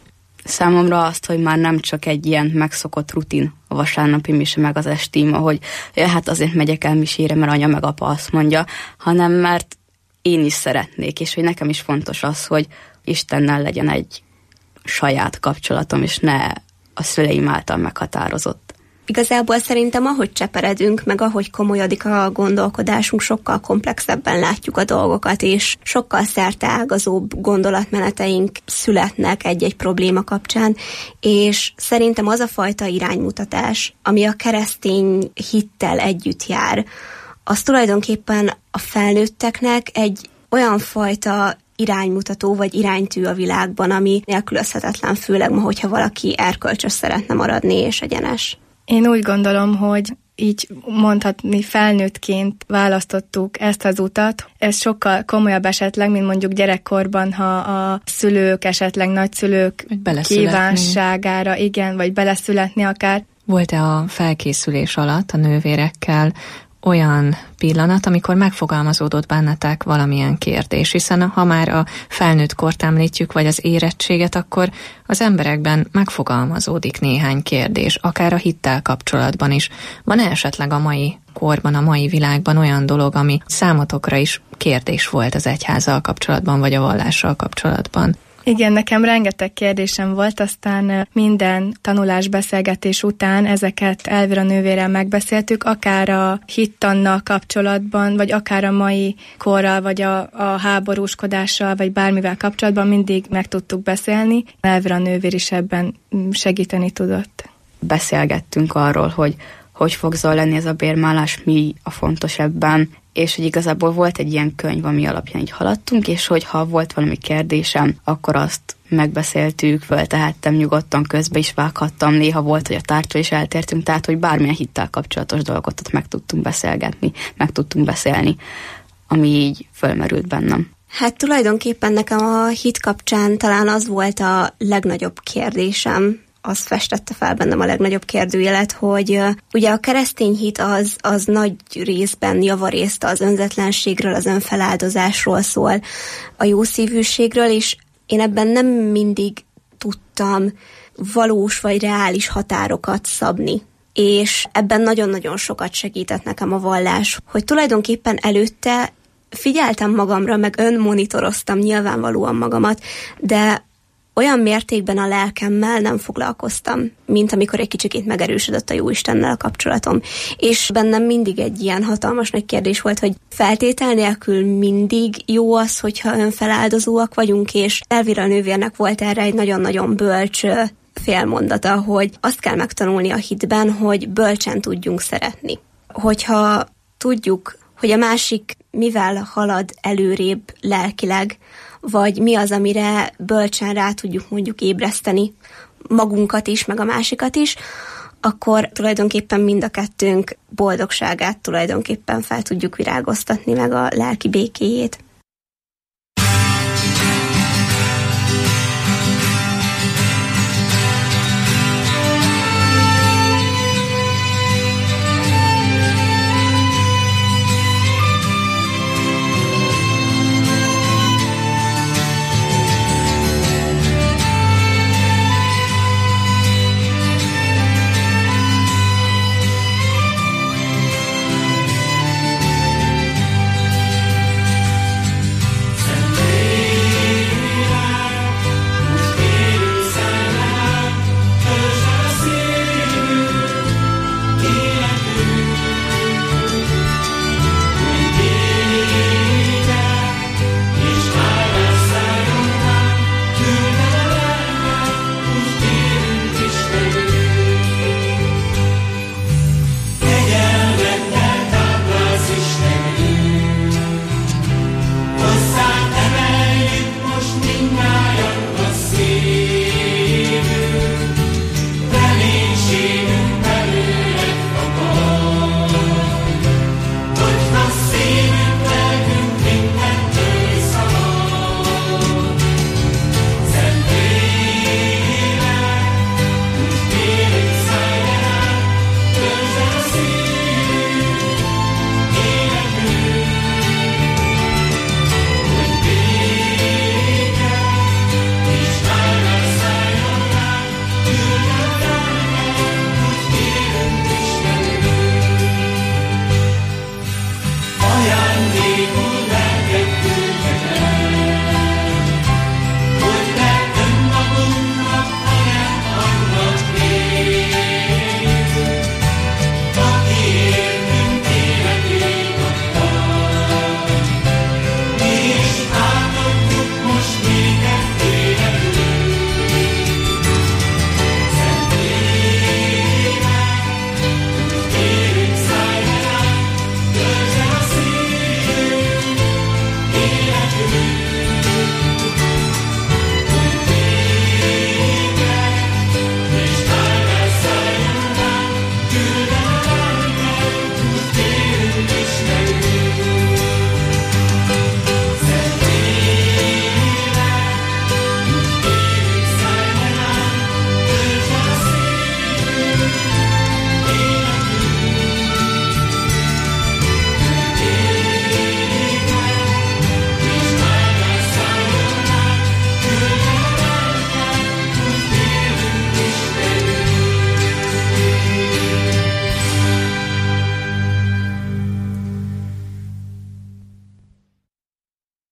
számomra azt, hogy már nem csak egy ilyen megszokott rutin a vasárnapi mise meg az estím, hogy ja, hát azért megyek el misére, mert anya meg apa azt mondja, hanem mert én is szeretnék, és hogy nekem is fontos az, hogy Istennel legyen egy saját kapcsolatom, és ne a szüleim által meghatározott. Igazából szerintem, ahogy cseperedünk, meg ahogy komolyodik a gondolkodásunk, sokkal komplexebben látjuk a dolgokat, és sokkal szerteágazóbb gondolatmeneteink születnek egy-egy probléma kapcsán, és szerintem az a fajta iránymutatás, ami a keresztény hittel együtt jár, az tulajdonképpen a felnőtteknek egy olyan fajta iránymutató vagy iránytű a világban, ami nélkülözhetetlen, főleg ma, hogyha valaki erkölcsös szeretne maradni és egyenes. Én úgy gondolom, hogy így mondhatni felnőttként választottuk ezt az utat. Ez sokkal komolyabb esetleg, mint mondjuk gyerekkorban, ha a szülők, esetleg nagyszülők kívánságára, igen, vagy beleszületni akár. Volt-e a felkészülés alatt a nővérekkel olyan pillanat, amikor megfogalmazódott bennetek valamilyen kérdés, hiszen ha már a felnőtt kort említjük, vagy az érettséget, akkor az emberekben megfogalmazódik néhány kérdés, akár a hittel kapcsolatban is. Van-e esetleg a mai korban, a mai világban olyan dolog, ami számotokra is kérdés volt az egyházzal kapcsolatban, vagy a vallással kapcsolatban? Igen, nekem rengeteg kérdésem volt, aztán minden tanulás-beszélgetés után ezeket Elvira nővérrel megbeszéltük, akár a hittannal kapcsolatban, vagy akár a mai korral, vagy a, a háborúskodással, vagy bármivel kapcsolatban mindig meg tudtuk beszélni. Elvira nővér is ebben segíteni tudott. Beszélgettünk arról, hogy hogy fog zajlani ez a bérmálás, mi a fontos ebben, és hogy igazából volt egy ilyen könyv, ami alapján így haladtunk, és hogy ha volt valami kérdésem, akkor azt megbeszéltük, föltehettem nyugodtan, közbe is vághattam, néha volt, hogy a tárgytól is eltértünk, tehát hogy bármilyen hittel kapcsolatos dolgot ott meg tudtunk beszélgetni, meg tudtunk beszélni, ami így fölmerült bennem. Hát tulajdonképpen nekem a hit kapcsán talán az volt a legnagyobb kérdésem, az festette fel bennem a legnagyobb kérdőjelet, hogy uh, ugye a keresztény hit az, az nagy részben, javarészt az önzetlenségről, az önfeláldozásról szól, a jószívűségről, és én ebben nem mindig tudtam valós vagy reális határokat szabni. És ebben nagyon-nagyon sokat segített nekem a vallás, hogy tulajdonképpen előtte figyeltem magamra, meg önmonitoroztam nyilvánvalóan magamat, de olyan mértékben a lelkemmel nem foglalkoztam, mint amikor egy kicsikét megerősödött a Jóistennel a kapcsolatom. És bennem mindig egy ilyen hatalmas nagy kérdés volt, hogy feltétel nélkül mindig jó az, hogyha önfeláldozóak vagyunk, és Elvira nővérnek volt erre egy nagyon-nagyon bölcs félmondata, hogy azt kell megtanulni a hitben, hogy bölcsen tudjunk szeretni. Hogyha tudjuk, hogy a másik mivel halad előrébb lelkileg, vagy mi az, amire bölcsen rá tudjuk mondjuk ébreszteni magunkat is, meg a másikat is, akkor tulajdonképpen mind a kettőnk boldogságát tulajdonképpen fel tudjuk virágoztatni, meg a lelki békéjét.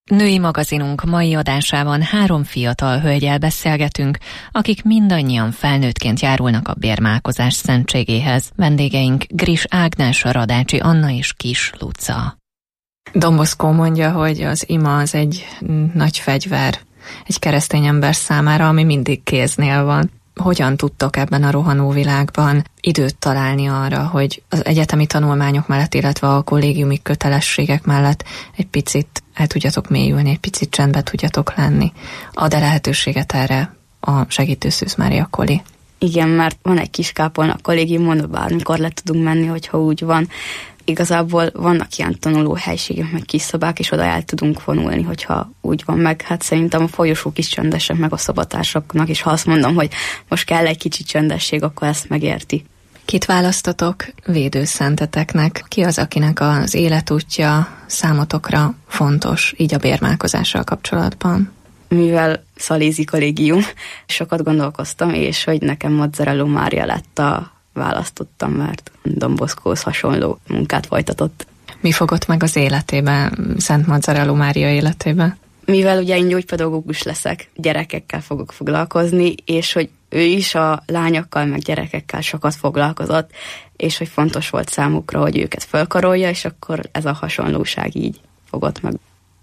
Női magazinunk mai adásában három fiatal hölggyel beszélgetünk, akik mindannyian felnőttként járulnak a bérmálkozás szentségéhez. Vendégeink Gris Ágnes, Radácsi Anna és Kis Luca. Don Bosco mondja, hogy az ima az egy nagy fegyver egy keresztény ember számára, ami mindig kéznél van. Hogyan tudtok ebben a rohanó világban időt találni arra, hogy az egyetemi tanulmányok mellett, illetve a kollégiumi kötelességek mellett egy picit el tudjatok mélyülni, egy picit csendbe tudjatok lenni? Ad-e lehetőséget erre a segítő Szűz Mária Kolli? Igen, mert van egy kis kápolna a kollégiumon, bármikor le tudunk menni, hogyha úgy van. Igazából vannak ilyen tanuló helységek, meg kis szobák, és oda el tudunk vonulni, hogyha úgy van meg. Hát szerintem a folyosók is csöndesek, meg a szobatársaknak, és ha azt mondom, hogy most kell egy kicsi csöndesség, akkor ezt megérti. Kit választotok védőszenteteknek? Ki az, akinek az életútja számotokra fontos, így a bérmálkozással kapcsolatban? Mivel szalézi kollégium, sokat gondolkoztam, és hogy nekem Mazzarello Mária lett a választottam, mert Don Boscohoz hasonló munkát folytatott. Mi fogott meg az életében, Szent Mazzarello Mária életében? Mivel ugye én gyógypedagógus leszek, gyerekekkel fogok foglalkozni, és hogy ő is a lányokkal, meg gyerekekkel sokat foglalkozott, és hogy fontos volt számukra, hogy őket fölkarolja, és akkor ez a hasonlóság így fogott meg.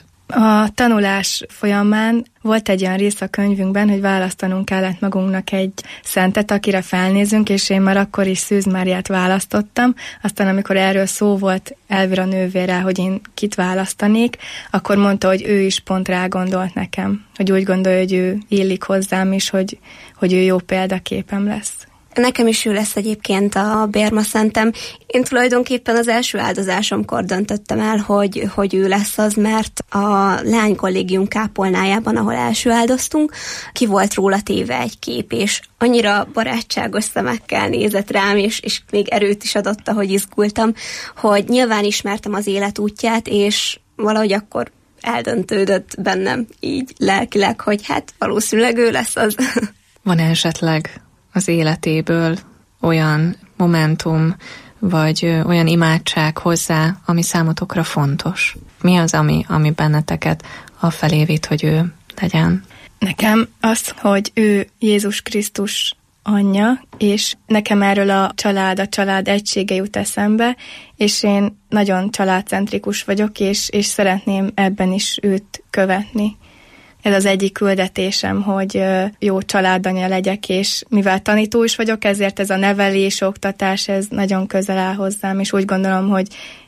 A tanulás folyamán volt egy olyan rész a könyvünkben, hogy választanunk kellett magunknak egy szentet, akire felnézünk, és én már akkor is Szűz Máriát választottam. Aztán amikor erről szó volt Elvira nővérrel, hogy én kit választanék, akkor mondta, hogy ő is pont rá gondolt nekem, hogy úgy gondolja, hogy ő illik hozzám is, hogy, hogy ő jó példaképem lesz. Nekem is ő lesz egyébként a bérmaszentem. Én tulajdonképpen az első áldozásomkor döntöttem el, hogy, hogy ő lesz az, mert a lánykollégium kápolnájában, ahol első áldoztunk, ki volt róla téve egy kép, és annyira barátságos szemekkel nézett rám, és, és még erőt is adott, ahogy izgultam, hogy nyilván ismertem az életútját, és valahogy akkor eldöntődött bennem így lelkileg, hogy hát valószínűleg ő lesz az. Van esetleg az életéből olyan momentum, vagy olyan imádság hozzá, ami számotokra fontos? Mi az, ami, ami benneteket afelé vitt, hogy ő legyen? Nekem az, hogy ő Jézus Krisztus anyja, és nekem erről a család, a család egysége jut eszembe, és én nagyon családcentrikus vagyok, és, és szeretném ebben is őt követni. Ez az egyik küldetésem, hogy jó családanya legyek, és mivel tanító is vagyok, ezért ez a nevelés, oktatás, ez nagyon közel áll hozzám, és úgy gondolom, hogy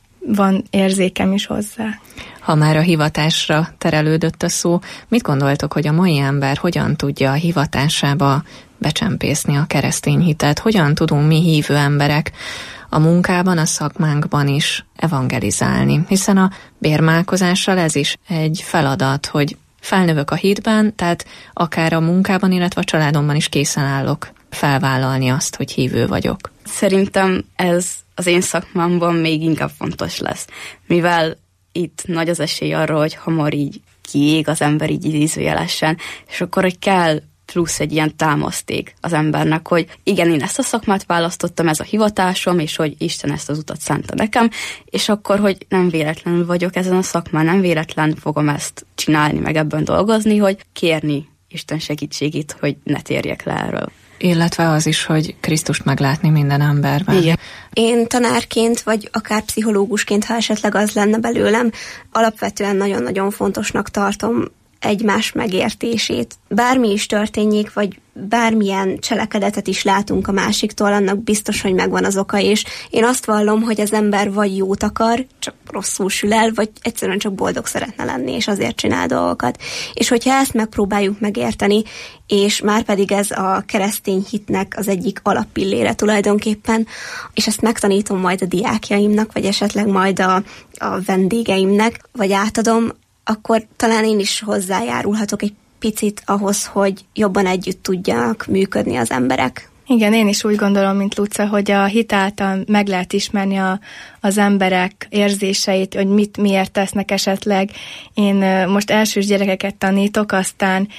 van érzékem is hozzá. Ha már a hivatásra terelődött a szó, mit gondoltok, hogy a mai ember hogyan tudja a hivatásába becsempészni a keresztény hitet? Hogyan tudunk mi hívő emberek a munkában, a szakmánkban is evangelizálni? Hiszen a bérmálkozással ez is egy feladat, hogy felnövök a hitben, tehát akár a munkában, illetve a családomban is készen állok felvállalni azt, hogy hívő vagyok. Szerintem ez az én szakmámban még inkább fontos lesz, mivel itt nagy az esély arra, hogy hamar így kiég az ember így idézőjelesen, és akkor, hogy kell plusz egy ilyen támaszték az embernek, hogy igen, én ezt a szakmát választottam, ez a hivatásom, és hogy Isten ezt az utat szánta nekem, és akkor, hogy nem véletlenül vagyok ezen a szakmán, nem véletlen fogom ezt csinálni, meg ebben dolgozni, hogy kérni Isten segítségét, hogy ne térjek le erről. Illetve az is, hogy Krisztust meglátni minden emberben. Igen. Én tanárként, vagy akár pszichológusként, ha esetleg az lenne belőlem, alapvetően nagyon-nagyon fontosnak tartom egymás megértését. Bármi is történjék, vagy bármilyen cselekedetet is látunk a másiktól, annak biztos, hogy megvan az oka, és én azt vallom, hogy az ember vagy jót akar, csak rosszul sül el, vagy egyszerűen csak boldog szeretne lenni, és azért csinál dolgokat. És hogyha ezt megpróbáljuk megérteni, és már pedig ez a keresztény hitnek az egyik alappillére tulajdonképpen, és ezt megtanítom majd a diákjaimnak, vagy esetleg majd a, a vendégeimnek, vagy átadom, akkor talán én is hozzájárulhatok egy picit ahhoz, hogy jobban együtt tudjanak működni az emberek. Igen, én is úgy gondolom, mint Luca, hogy a hit által meg lehet ismerni a, az emberek érzéseit, hogy mit, miért tesznek esetleg. Én most elsős gyerekeket tanítok, aztán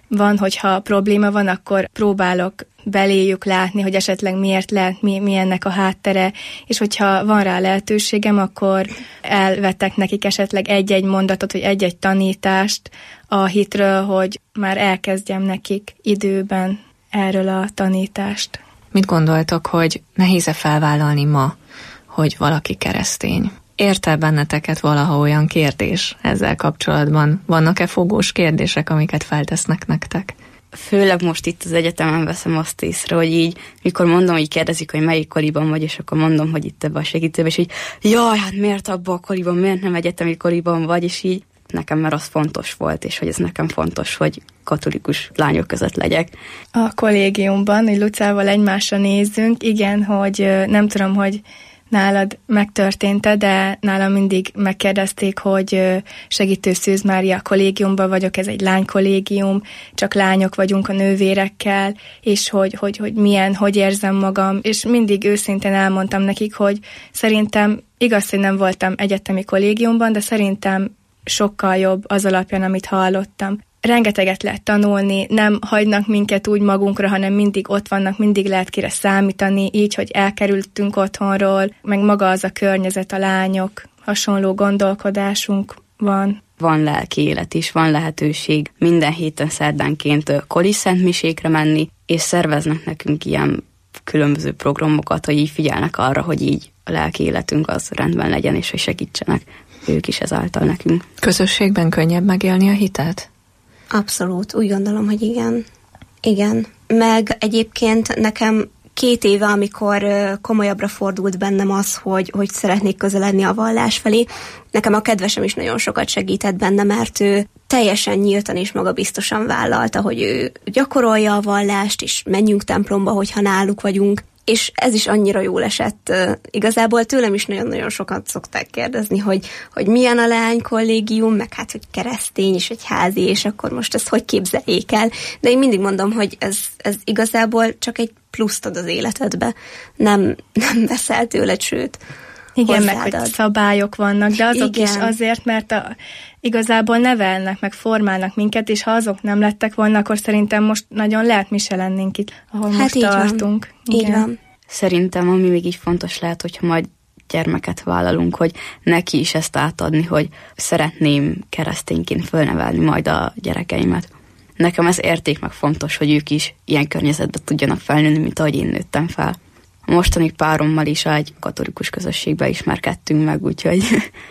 van, hogyha probléma van, akkor próbálok beléjük látni, hogy esetleg miért lehet, mi, mi ennek a háttere, és hogyha van rá lehetőségem, akkor elvetek nekik esetleg egy-egy mondatot, vagy egy-egy tanítást a hitről, hogy már elkezdjem nekik időben erről a tanítást. Mit gondoltok, hogy nehéz-e felvállalni ma, hogy valaki keresztény? Ért-e benneteket valaha olyan kérdés ezzel kapcsolatban? Vannak-e fogós kérdések, amiket feltesznek nektek? Főleg most itt az egyetemen veszem azt észre, hogy így, mikor mondom, hogy kérdezik, hogy melyik koliban vagy, és akkor mondom, hogy itt ebben a segítőben, és így, jaj, hát miért abban a koliban, miért nem egyetemi koliban vagy, és így nekem már az fontos volt, és hogy ez nekem fontos, hogy katolikus lányok között legyek. A kollégiumban, hogy Lucával egymásra nézzünk, igen, hogy nem tudom, hogy nálad megtörtént-e, de nálam mindig megkérdezték, hogy segítő Szűz Mária kollégiumban vagyok, ez egy lánykollégium, csak lányok vagyunk a nővérekkel, és hogy, hogy, hogy milyen, hogy érzem magam, és mindig őszintén elmondtam nekik, hogy szerintem igaz, hogy nem voltam egyetemi kollégiumban, de szerintem sokkal jobb az alapján, amit hallottam. Rengeteget lehet tanulni, nem hagynak minket úgy magunkra, hanem mindig ott vannak, mindig lehet kire számítani, így, hogy elkerültünk otthonról, meg maga az a környezet, a lányok, hasonló gondolkodásunk van. Van lelki élet is, van lehetőség minden héten szerdánként koliszentmisékre menni, és szerveznek nekünk ilyen különböző programokat, hogy így figyelnek arra, hogy így a lelki életünk az rendben legyen, és hogy segítsenek ők is ezáltal nekünk. Közösségben könnyebb megélni a hitet? Abszolút, úgy gondolom, hogy igen. Igen. Meg egyébként nekem két éve, amikor komolyabbra fordult bennem az, hogy, hogy szeretnék közeledni a vallás felé, nekem a kedvesem is nagyon sokat segített benne, mert ő teljesen nyíltan és magabiztosan vállalta, hogy ő gyakorolja a vallást, és menjünk templomba, hogyha náluk vagyunk. És ez is annyira jól esett. Igazából tőlem is nagyon-nagyon sokat szokták kérdezni, hogy, hogy milyen a leánykollégium, meg hát, hogy keresztény és egy házi, és akkor most ezt hogy képzeljék el. De én mindig mondom, hogy ez, ez igazából csak egy pluszt ad az életedbe. Nem, nem veszel tőled, sőt, igen, meg hogy szabályok vannak, de azok igen. is azért, mert a, igazából nevelnek, meg formálnak minket, és ha azok nem lettek volna, akkor szerintem most nagyon lehet mi se lennénk itt, ahol hát most tartunk. Igen. Így van. Szerintem, ami még így fontos lehet, hogyha majd gyermeket vállalunk, hogy neki is ezt átadni, hogy szeretném keresztényként fölnevelni majd a gyerekeimet. Nekem ez érték meg fontos, hogy ők is ilyen környezetben tudjanak felnőni, mint ahogy én nőttem fel. A mostani párommal is egy katolikus közösségbe ismerkedtünk meg, úgyhogy...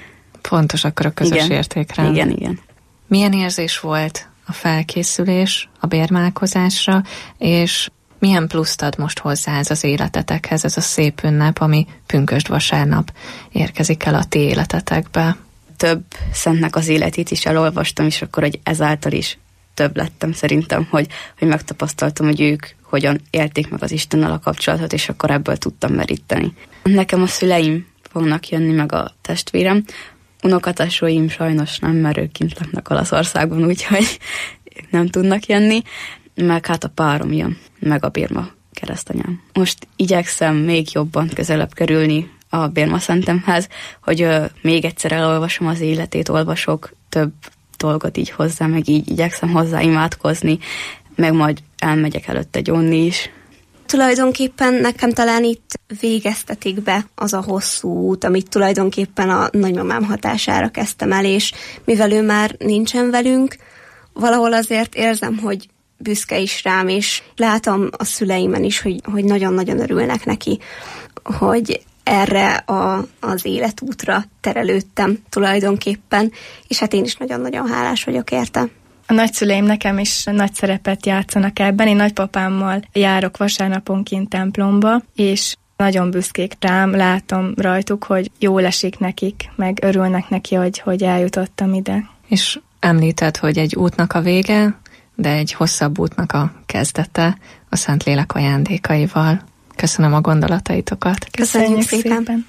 Fontos akkor a közös igen, értékrend. Igen, igen. Milyen érzés volt a felkészülés a bérmálkozásra, és milyen pluszt ad most hozzá ez az életetekhez, ez a szép ünnep, ami pünkösd vasárnap érkezik el a ti életetekbe? Több szentnek az életét is elolvastam, és akkor hogy ezáltal is több lettem szerintem, hogy, hogy megtapasztaltam, hogy ők hogyan élték meg az Istennel a kapcsolatot, és akkor ebből tudtam meríteni. Nekem a szüleim fognak jönni, meg a testvérem. Unokatesóim sajnos nem, mert ők kint laknak Olaszországban, úgyhogy nem tudnak jönni. Meg hát a párom jön, meg a Birma keresztanyám. Most igyekszem még jobban közelebb kerülni a Birma Szentemhez, hogy ö, még egyszer elolvasom az életét, olvasok több dolgot így hozzá, meg így igyekszem hozzá imádkozni, meg majd elmegyek előtte gyónni is. Tulajdonképpen nekem talán itt végeztetik be az a hosszú út, amit tulajdonképpen a nagymamám hatására kezdtem el, és mivel ő már nincsen velünk, valahol azért érzem, hogy büszke is rám, és látom a szüleimen is, hogy, hogy nagyon-nagyon örülnek neki, hogy erre a, az életútra terelődtem tulajdonképpen, és hát én is nagyon-nagyon hálás vagyok érte. A nagyszüleim nekem is nagy szerepet játszanak ebben. Én nagypapámmal járok vasárnaponként templomba, és nagyon büszkék rám, látom rajtuk, hogy jól esik nekik, meg örülnek neki, hogy, hogy eljutottam ide. És említed, hogy egy útnak a vége, de egy hosszabb útnak a kezdete a Szentlélek ajándékaival. Köszönöm a gondolataitokat. Köszönjük, Köszönjük szépen! szépen.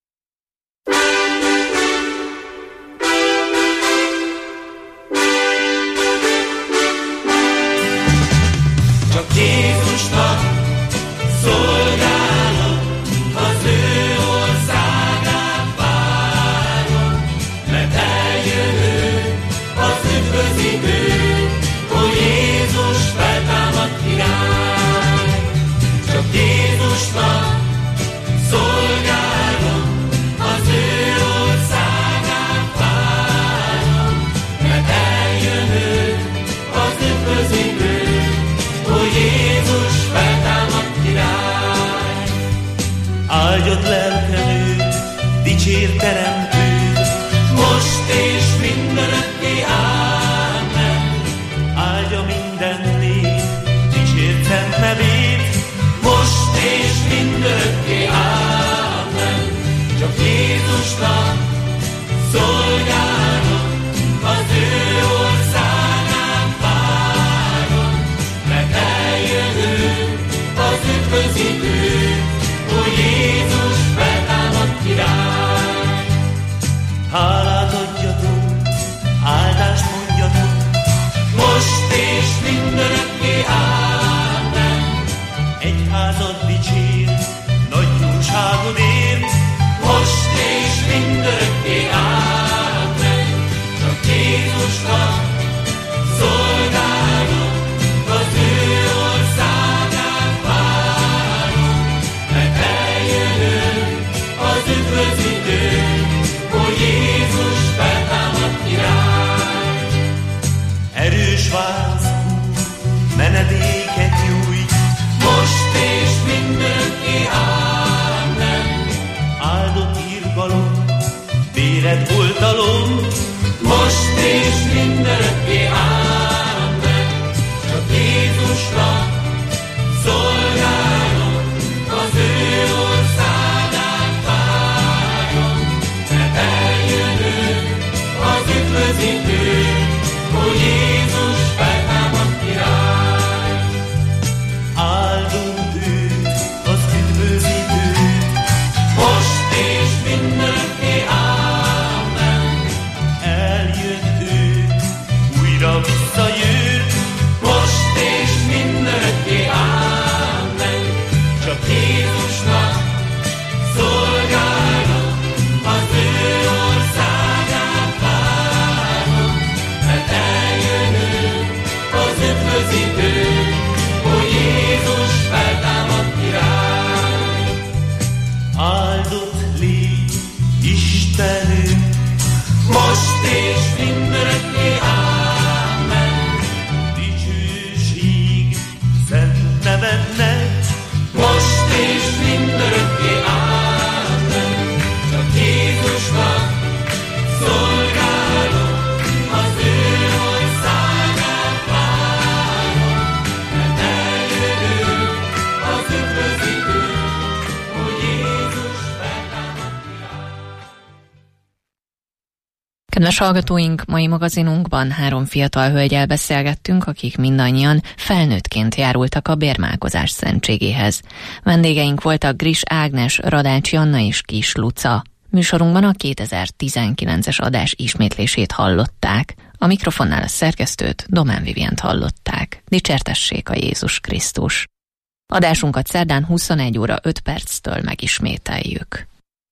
Csak Jézusnak szolgálok, az ő országát várom, mert eljövő az üdvözítő, ó Jézus. vársz, menedéket nyújt, most és mindörökké, ámen. Áldott irgalom, véred oltalom, most és mindörökké, ámen. Csak Jézusnak szolgálom, az ő országát várom, mert eljön ő, az üdvözítő, hogy Jézus feltámad király. Áldunk őt, az üdvözítőt, most és mindörökké, ámen. Eljön ő, újra visszajön, most és mindörökké, ámen. Csak Jézusnak szolgálom, az ő országát várom, mert eljön ő, az üdvözítő, hogy Jézus feltámad király. Áldott légy Istenünk, most és mindörökké, ámen. Dicsőség szent nevednek, most és mindörökké, ámen. Csak Jézusnak szolgálom, az ő országát várom, mert eljön ő, az üdvözítő, hogy Jézus feltámad király. Kedves hallgatóink, mai magazinunkban három fiatal hölggyel beszélgettünk, akik mindannyian felnőttként járultak a bérmálkozás szentségéhez. Vendégeink voltak Gris Ágnes, Radács Janna és Kis Luca. Műsorunkban a kétezer-tizenkilences adás ismétlését hallották. A mikrofonnál a szerkesztőt, Domán Vivient hallották. Dicsértessék a Jézus Krisztus. Adásunkat szerdán huszonegy óra öt perctől megismételjük.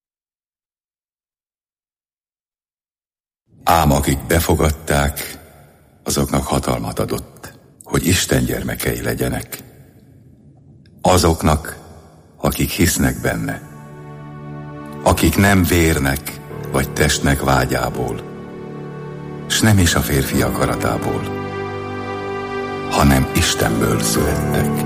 Ám akik befogadták, azoknak hatalmat adott, hogy Isten gyermekei legyenek. Azoknak, akik hisznek benne, akik nem vérnek vagy testnek vágyából, s nem is a férfi akaratából, hanem Istenből születtek.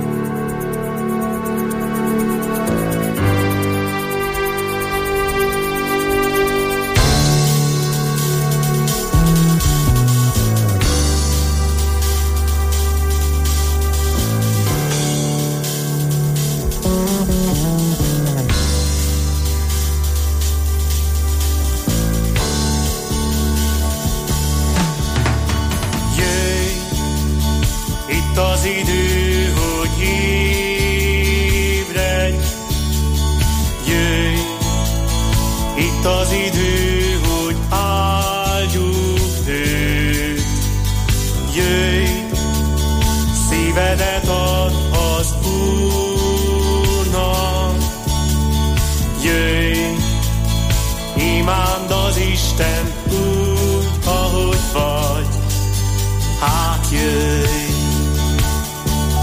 Az idő, hogy ébredj, jöjj, itt az idő, hogy áldjuk őt, jöjj, szívedet add az Úrnak, jöjj, imánd az Isten úgy, ahogy vagy, hát jöjj.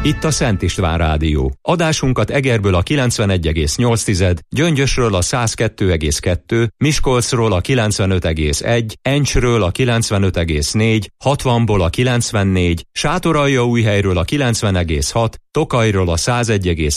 Itt a Szent István Rádió. Adásunkat Egerből a kilencvenegy egész nyolc, Gyöngyösről a száz kettő egész kettő, Miskolcról a kilencvenöt egész egy, Encsről a kilencvenöt egész négy, hatvanból a kilencvennégy, Sátoraljaújhelyről a kilencven egész hat, Tokajról a száz egy egész